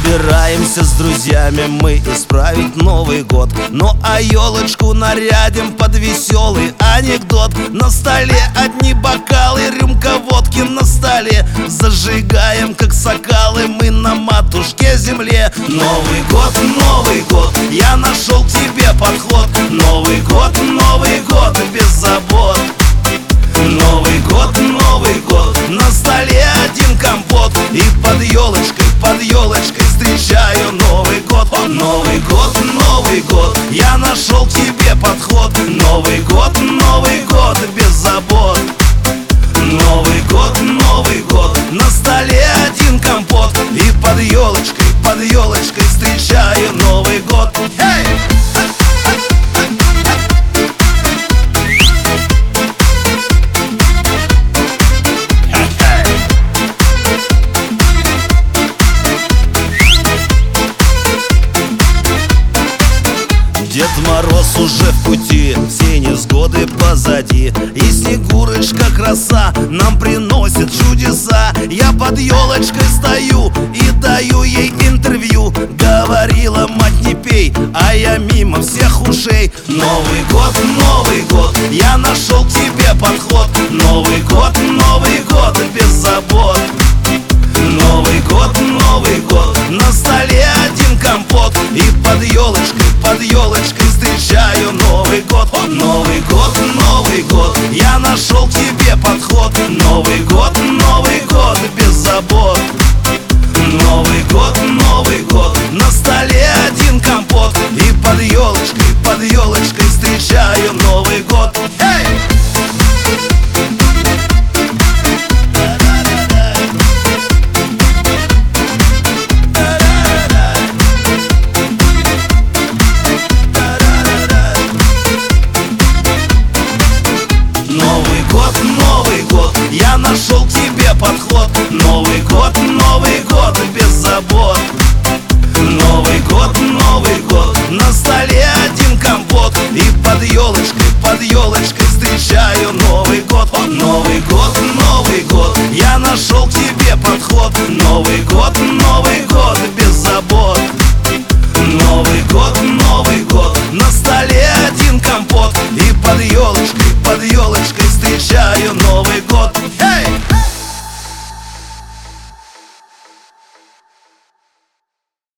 Собираемся с друзьями мы исправить Новый год. Ну а елочку нарядим под веселый анекдот. На столе одни бокалы, рюмка водки на столе. Зажигаем, как сокалы, мы на матушке земле. Новый год, я нашел к тебе подход. Новый год, без забот. Новый год, на столе один компот. И под елочкой встречаю Новый год. Новый год, я нашел к тебе подход. Новый год, без забот. Новый год, на столе один компот. И под елочкой встречаю Новый год. Дед Мороз уже в пути, все невзгоды позади. И Снегурочка краса нам приносит чудеса. Я под елочкой стою и даю ей интервью. Говорила мать, не пей, а я мимо всех ушей. Новый год, я нашел к тебе подход. Новый год, без забот. Новый год, на столе один компот. И под елочкой встречаю Новый год. Новый год, я нашел к тебе подход. Новый год, без забот. Новый год, на столе один компот. И под елочкой встречаю Новый год. Новый год, я нашел к тебе подход. Новый год, без забот. Новый год, на столе один компот. И под елочкой встречаю Новый год. Новый год, я нашел к тебе подход. Новый год, без забот. Новый год, на столе один компот. И под елочкой встречаю Новый год.